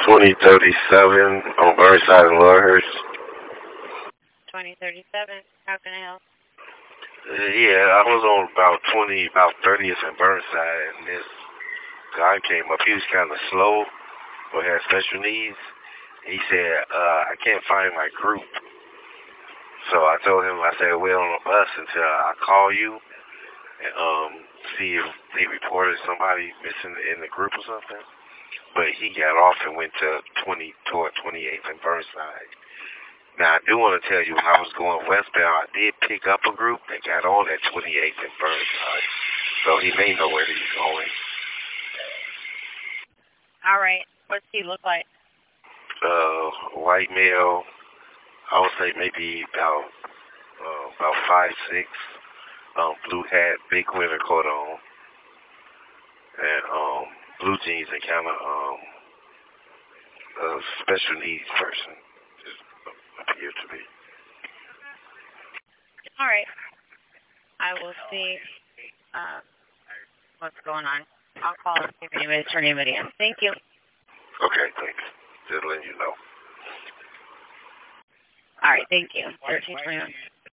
2037 on Burnside and Lawhurst. 2037. How can I help? Yeah, I was on about 30th and Burnside, and this guy came up. He was kind of slow, or had special needs. He said, I can't find my group. So I told him, I said, we're on a bus until I call you and see if they reported somebody missing in the group or something. But he got off and went to toward 28th and Burnside. Now, I do want to tell you, when I was going westbound, I did pick up a group that got on at 28th and Burnside. So he may know where he's going. All right. What's he look like? White male, I would say maybe about 5'6", blue hat, big winter coat on, and blue jeans, and kind of a special needs person, just appear to be. All right. I will see what's going on. I'll call and see if anybody's turning anybody in. Thank you. Okay, thanks. Just letting you know. All right, thank you. 1321.